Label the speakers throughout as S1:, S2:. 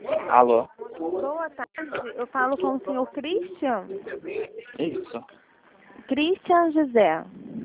S1: Alô?
S2: Boa tarde, eu falo com o senhor Christian.
S1: Isso.
S2: Christian José.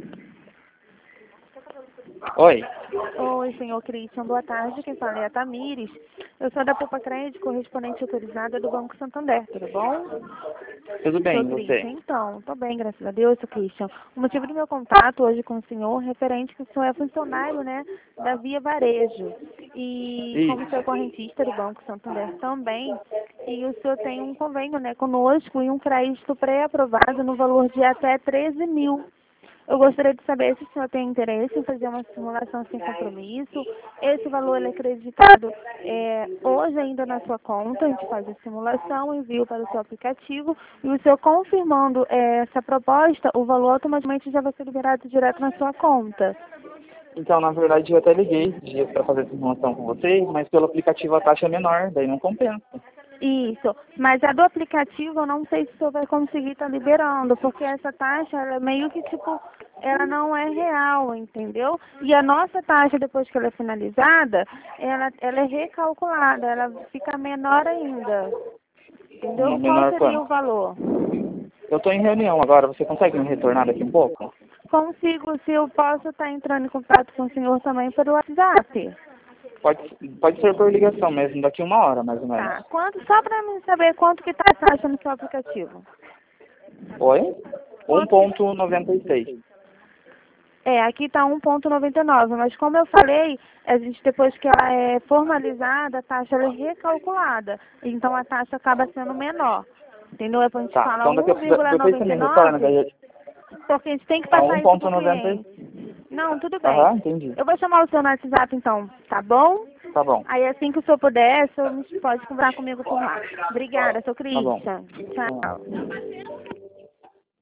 S1: Oi.
S2: Oi, senhor Christian, boa tarde. Quem fala é a Tamires. Eu sou da Poupa Crédito, correspondente autorizada do Banco Santander, tudo bom?
S1: Tudo bem,
S2: Sou
S1: e
S2: Christian,
S1: você?
S2: então, tô bem, graças a Deus, sou Christian. O motivo do meu contato hoje com o senhor, referente que o senhor é funcionário, né, da Via Varejo. E como
S1: Isso.
S2: senhor correntista do Banco Santander também, e o senhor tem um convênio, né, conosco e um crédito pré-aprovado no valor de até 13 mil. Eu gostaria de saber se o senhor tem interesse em fazer uma simulação sem compromisso. Esse valor ele é acreditado hoje ainda na sua conta. A gente faz a simulação, envio para o seu aplicativo e o senhor confirmando essa proposta, o valor automaticamente já vai ser liberado direto na sua conta.
S1: Então, na verdade, eu até liguei esses dias para fazer essa simulação com vocês, mas pelo aplicativo a taxa é menor, daí não compensa.
S2: Isso, mas a do aplicativo eu não sei se o senhor vai conseguir estar liberando, porque essa taxa, ela é meio que tipo, ela não é real, entendeu? E a nossa taxa, depois que ela é finalizada, ela é recalculada, ela fica menor ainda, entendeu? Qual
S1: Menor
S2: seria
S1: quanto?
S2: o valor?
S1: Eu estou em reunião agora, você consegue me retornar daqui um pouco?
S2: Consigo, se eu posso estar entrando em contato com o senhor também pelo WhatsApp.
S1: Pode ser por ligação mesmo, daqui 1 hora, mais ou menos.
S2: Tá, só para mim saber quanto que está a taxa no seu aplicativo.
S1: Oi?
S2: Quanto que
S1: 1,96.
S2: aqui está 1,99, mas como eu falei, a gente, depois que ela é formalizada, a taxa ela é recalculada. Então a taxa acaba sendo menor. Entendeu? É para a gente
S1: Tá,
S2: falar
S1: então depois você me retorna,
S2: 1,99,
S1: daí
S2: porque a gente tem que
S1: é
S2: passar isso para o
S1: 1,96.
S2: cliente. Não, tudo bem.
S1: Aham, entendi.
S2: Eu vou chamar o senhor no WhatsApp então, tá bom?
S1: Tá bom,
S2: Aí assim que o senhor puder, o senhor pode conversar comigo por lá. Obrigada, sou
S1: tá bom.
S2: Christian.
S1: Tá bom.
S2: Tchau.